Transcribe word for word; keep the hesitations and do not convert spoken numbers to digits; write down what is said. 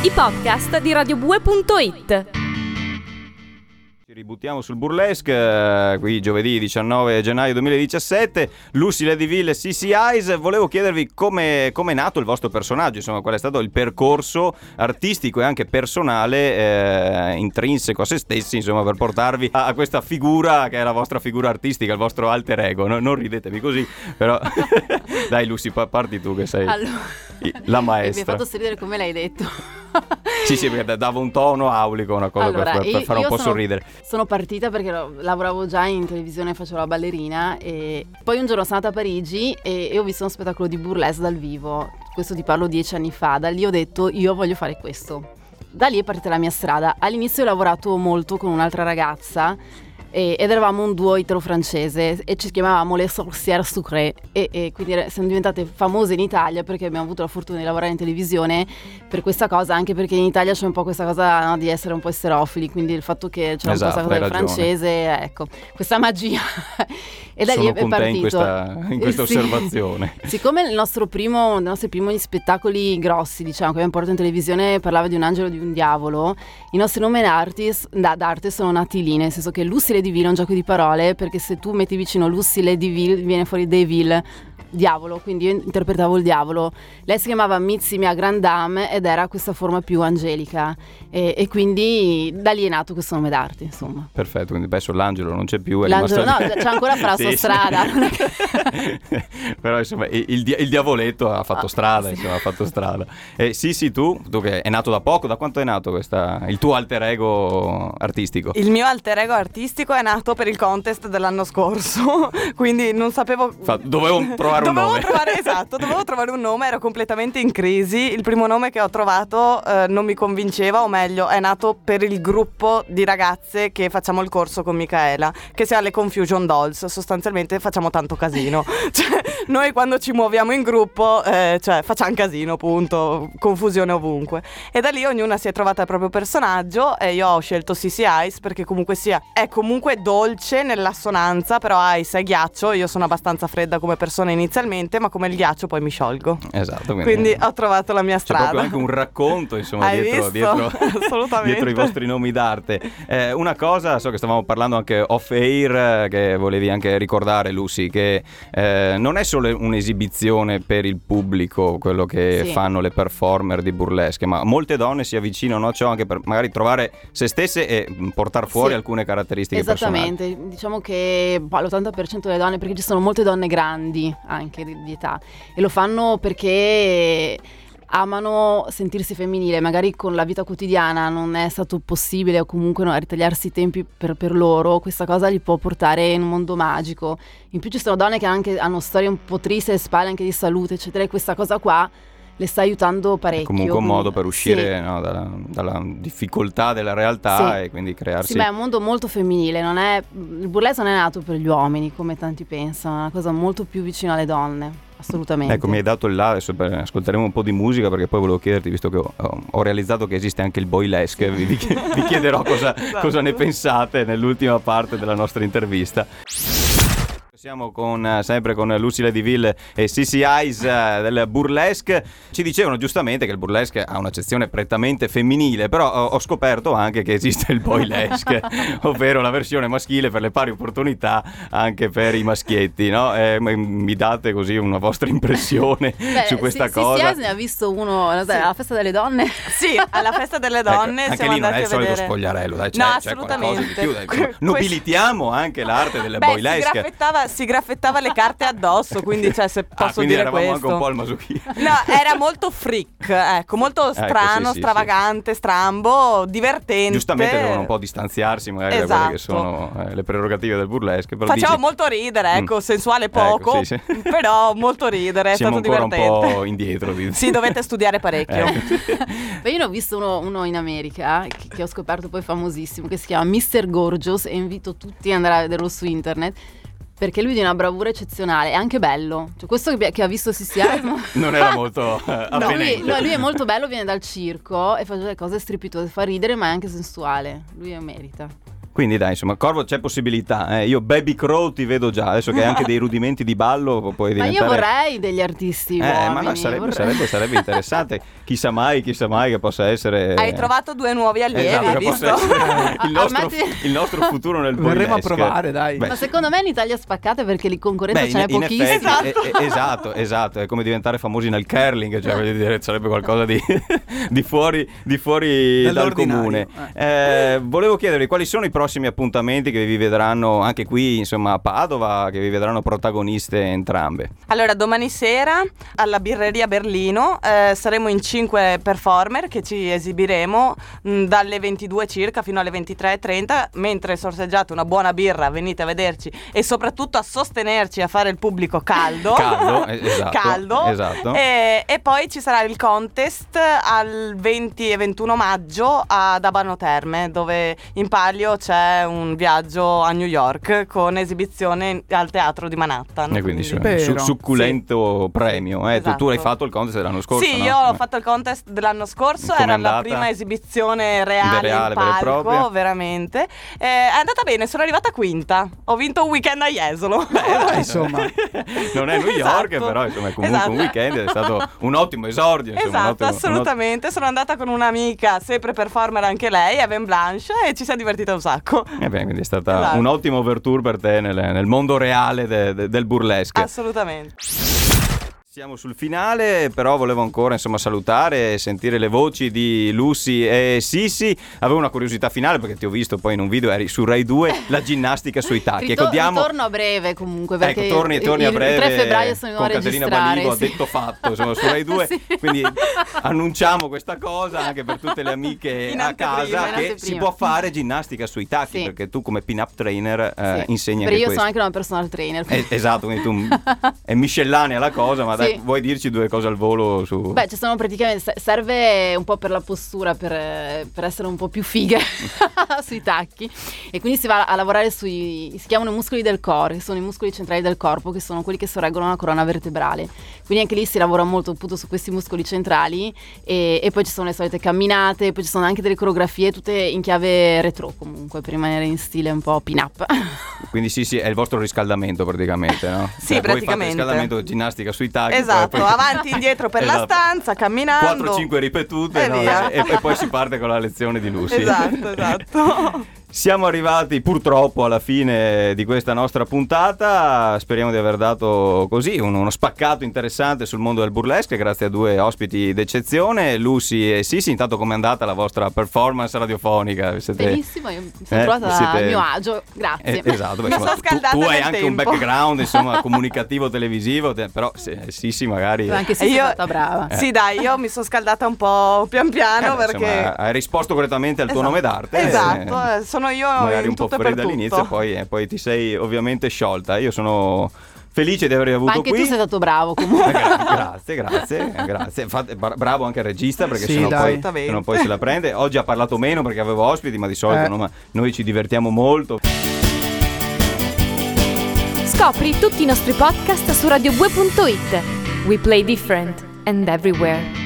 i podcast di radiobue punto it. Ci ributtiamo sul burlesque, eh, qui giovedì diciannove gennaio duemiladiciassette. Lucy Ladyville e C C Eyes. Volevo chiedervi come è nato il vostro personaggio, insomma, qual è stato il percorso artistico e anche personale, eh, intrinseco a se stessi, insomma, per portarvi a, a questa figura che è la vostra figura artistica, il vostro alter ego. No, non ridetevi così, però dai Lucy, parti tu che sei allora, la maestra. Mi hai fatto sorridere come l'hai detto. Sì, sì, perché dava un tono aulico, una cosa allora, per, per fare un po' sono, sorridere. Sono partita perché lavoravo già in televisione, facevo la ballerina e poi un giorno sono andata a Parigi e, e ho visto uno spettacolo di burlesque dal vivo. Questo ti parlo dieci anni fa. Da lì ho detto io voglio fare questo. Da lì è partita la mia strada. All'inizio ho lavorato molto con un'altra ragazza ed eravamo un duo italo-francese e ci chiamavamo Les Sorcières Sucrées e, e quindi siamo diventate famose in Italia perché abbiamo avuto la fortuna di lavorare in televisione per questa cosa, anche perché in Italia c'è un po' questa cosa, no, di essere un po' esterofili, quindi il fatto che c'è esatto, un po' questa cosa del francese, ecco, questa magia. E da Sono lì è con te partito in questa, in questa sì. osservazione. Siccome il nostro primo, i nostri primi spettacoli grossi, diciamo, che abbiamo portato in televisione, parlava di un angelo e di un diavolo, i nostri nomi d'arte, d'arte sono nati lì, nel senso che Lucy Ladyville è un gioco di parole, perché se tu metti vicino Lucy Ladyville viene fuori Devil, diavolo, quindi io interpretavo il diavolo. Lei si chiamava Mitzi Mia Grand Dame ed era questa forma più angelica e, e quindi da lì è nato questo nome d'arte, insomma. Perfetto, quindi adesso l'angelo non c'è più, è l'angelo no, rimasto... c'è ancora fra la sua sì, strada. Sì. Però insomma il, il, il diavoletto ha fatto ah, strada, sì. insomma, ha fatto strada. E sì, sì, tu, tu che è nato da poco, da quanto è nato questa, il tuo alter ego artistico? Il mio alter ego artistico è nato per il contest dell'anno scorso, quindi non sapevo... Fa, dovevo provare un dovevo nome. Trovare, esatto, dovevo trovare un nome, ero completamente in crisi. Il primo nome che ho trovato eh, non mi convinceva, o meglio, è nato per il gruppo di ragazze che facciamo il corso con Micaela, che si chiama le Confusion Dolls. Sostanzialmente facciamo tanto casino. Cioè, noi quando ci muoviamo in gruppo, eh, cioè, facciamo casino, punto, confusione ovunque. E da lì ognuna si è trovata il proprio personaggio e io ho scelto C C Ice perché comunque sia, è comunque dolce nell'assonanza, però Ice è ghiaccio, io sono abbastanza fredda come persona inizialmente, ma come il ghiaccio poi mi sciolgo. Esatto, quindi, quindi ho trovato la mia strada. C'è proprio anche un racconto, insomma, Hai dietro, visto? dietro, Assolutamente. dietro i vostri nomi d'arte. Eh, una cosa, so che stavamo parlando anche off air, eh, che volevi anche ricordare, Lucy, che eh, non è solo un'esibizione per il pubblico quello che sì. fanno le performer di burlesque, ma molte donne si avvicinano a ciò anche per magari trovare se stesse e portare fuori sì. alcune caratteristiche esattamente personali. Diciamo che l'ottanta per cento delle donne, perché ci sono molte donne grandi anche di, di età, e lo fanno perché amano sentirsi femminile, magari con la vita quotidiana non è stato possibile o comunque no, ritagliarsi i tempi per, per loro, questa cosa li può portare in un mondo magico. In più ci sono donne che anche hanno storie un po' tristi alle spalle, anche di salute eccetera, e questa cosa qua le sta aiutando parecchio. È comunque un modo per uscire sì. no, dalla, dalla difficoltà della realtà, sì. E quindi crearsi... Sì, ma è un mondo molto femminile, non è, il burlesque non è nato per gli uomini come tanti pensano, è una cosa molto più vicina alle donne, assolutamente. Ecco, mi hai dato il là, adesso ascolteremo un po' di musica perché poi volevo chiederti, visto che ho, ho realizzato che esiste anche il boylesque, vi, vi chiederò cosa, esatto. cosa ne pensate nell'ultima parte della nostra intervista. Siamo con, sempre con Lucy Ladyville e C C Eyes uh, del burlesque. Ci dicevano giustamente che il burlesque ha un'accezione prettamente femminile, però ho, ho scoperto anche che esiste il boylesque, ovvero la versione maschile per le pari opportunità anche per i maschietti, no? Eh, mi date così una vostra impressione Beh, su questa sì, cosa? C C Eyes ne ha visto uno sì. alla festa delle donne? Sì, alla festa delle donne ecco, anche siamo lì non è il solito vedere... spogliarello, dai, c'è, no, c'è qualcosa di più, dai, Que- nobilitiamo anche l'arte del Beh, boylesque. Si graffettava, si graffettava le carte addosso, quindi cioè se posso ah, dire eravamo questo. anche un po' al masochista. No, era molto freak, ecco, molto strano, ecco, sì, sì, stravagante, sì. strambo, divertente. Giustamente devono un po' distanziarsi magari esatto. da quelle che sono eh, le prerogative del burlesque. Però Faceva dici... molto ridere, ecco, mm. sensuale poco, ecco, sì, sì. però molto ridere, è Siamo stato ancora divertente. un po' indietro. Dici. Sì, dovete studiare parecchio. Beh, io ne ho visto uno, uno in America che, che ho scoperto poi famosissimo, che si chiama mister Gorgeous, e invito tutti ad andare a vederlo su internet, perché lui è di una bravura eccezionale, è anche bello. Cioè, questo che, che ha visto C C I non era molto uh, no, lui, no, lui è molto bello, viene dal circo e fa delle cose strepitose, fa ridere, ma è anche sensuale. Lui merita. Quindi dai, insomma, Corvo, c'è possibilità. Eh. Io Baby Crow ti vedo già, adesso che hai anche dei rudimenti di ballo puoi diventare... Ma io vorrei degli artisti eh, uomini. ma no, sarebbe, vorrei. sarebbe, sarebbe interessante. Chissà mai, chissà mai che possa essere... Hai trovato due nuovi allievi, esatto, hai che possa visto? essere il, nostro, Armati- il nostro futuro nel Verremo a boylesque. provare, dai. Beh, Ma secondo me in Italia spaccate perché di concorrenza Beh, ce n'è in, in pochissima. effetti, Esatto. eh, eh, esatto, esatto, è come diventare famosi nel curling, cioè voglio dire, sarebbe qualcosa di, di fuori, di fuori dal Dall'ordinario. comune. Eh, volevo chiedervi quali sono i prossimi appuntamenti che vi vedranno anche qui, insomma, a Padova, che vi vedranno protagoniste entrambe. Allora, domani sera alla birreria Berlino eh, saremo in cinque performer che ci esibiremo mh, dalle ventidue circa fino alle ventitré e trenta, mentre sorseggiate una buona birra, venite a vederci e soprattutto a sostenerci, a fare il pubblico caldo. Caldo, eh, esatto, Caldo. esatto. E, e poi ci sarà il contest al venti e ventuno maggio ad Abano Terme, dove in palio c'è un viaggio a New York con esibizione al teatro di Manhattan. E quindi su, Vero. su- succulento premio. Eh. Tu- Tu, Esatto. hai fatto il contest dell'anno scorso, Sì, no? io ho fatto il contest dell'anno scorso, Com'è era andata? la prima esibizione reale, Reale, in vera e palco, propria? veramente. Eh, è andata bene, sono arrivata quinta. Ho vinto un weekend a Jesolo. Dai, Insomma. non è New York, Esatto. però insomma, è comunque Esatto. un weekend, è stato un ottimo esordio. Insomma, un Esatto, ottimo- un assolutamente. Sono andata con un'amica, sempre performer anche lei, Evan Blanche, e ci siamo divertita un sacco. ottimo- Eh beh, quindi è stata Esatto. un ottimo overture per te nel, nel mondo reale de- de- del burlesque. Assolutamente. Siamo sul finale, però volevo ancora insomma salutare e sentire le voci di Lucy e Sissi. Avevo una curiosità finale perché ti ho visto poi in un video, eri su Rai due, la ginnastica sui tacchi. Rito- ecco, diamo... Ritorno a breve comunque perché ecco, torni, torni il, a breve il tre febbraio sono con a Caterina registrare. Balivo, ha sì. detto fatto, insomma, su Rai due. Sì. Quindi annunciamo questa cosa anche per tutte le amiche In a anteprima, casa in che anteprima. si può fare ginnastica sui tacchi, Sì. perché tu come pin-up trainer eh, Sì. insegni Perché anche io questo. sono anche una personal trainer. Eh, esatto, quindi tu è miscellanea la cosa, ma dai, Sì. vuoi dirci due cose al volo su... Beh, ci sono praticamente se- serve un po' per la postura, per, eh, per essere un po' più fighe sui tacchi, e quindi si va a lavorare sui, si chiamano muscoli del core, che sono i muscoli centrali del corpo, che sono quelli che sorreggono la colonna vertebrale. Quindi anche lì si lavora molto appunto su questi muscoli centrali, e, e poi ci sono le solite camminate, poi ci sono anche delle coreografie tutte in chiave retro comunque, per rimanere in stile un po' pin-up. Quindi sì, sì, è il vostro riscaldamento praticamente, no? Sì, Cioè, voi fate praticamente. riscaldamento, ginnastica sui tacchi. Esatto, poi- avanti, indietro per la Esatto. stanza, camminando. quattro cinque ripetute, E no? via. e, e poi si parte con la lezione di Lucy. Esatto, esatto. Siamo arrivati purtroppo alla fine di questa nostra puntata. Speriamo di aver dato così un- uno spaccato interessante sul mondo del burlesque, grazie a due ospiti d'eccezione, Lucy e Sissi. Intanto, com'è andata la vostra performance radiofonica? Siete... Benissimo, io mi sono Eh, trovata siete- a mio agio, grazie. Eh, esatto, beh, Mi insomma, sono scaldata tu, tu hai nel anche un tempo. background insomma comunicativo televisivo, te- però se, Sissi magari Anche se E sei io- stata brava. Eh. Sì, dai, io mi sono scaldata un po' pian piano Eh, perché... insomma, hai risposto correttamente al tuo Esatto. nome d'arte. Esatto, eh, eh, sono io magari in un po' tutto e fuori per dall'inizio, tutto. poi, eh, poi ti sei ovviamente sciolta. Io sono felice di avervi avuto Ma anche qui. tu sei stato bravo comunque. Eh, gra- grazie, grazie, eh, grazie. Fate- bra- bravo anche il regista, perché Sì, sennò dai. poi, sennò poi se la prende. Oggi ha parlato meno perché avevo ospiti, ma di solito Eh. no, ma noi ci divertiamo molto. Scopri tutti i nostri podcast su radio bue punto it. We play different and everywhere.